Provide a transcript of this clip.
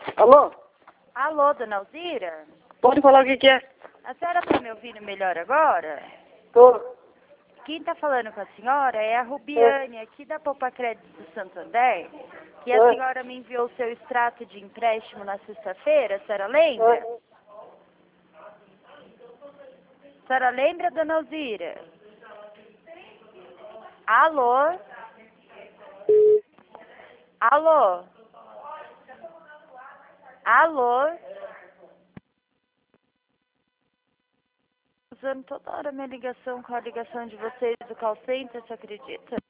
Alô? Alô, dona Alzira? Pode falar o que é? A senhora está me ouvindo melhor agora? Tô. Quem está falando com a senhora é a Rubiane, aqui da Poupa Crédito do Santander, que a senhora me enviou o seu extrato de empréstimo na sexta-feira, a senhora lembra? A senhora lembra, dona Alzira? Alô? Alô? Alô? Usando toda hora minha ligação com a ligação de vocês do call center, você acredita?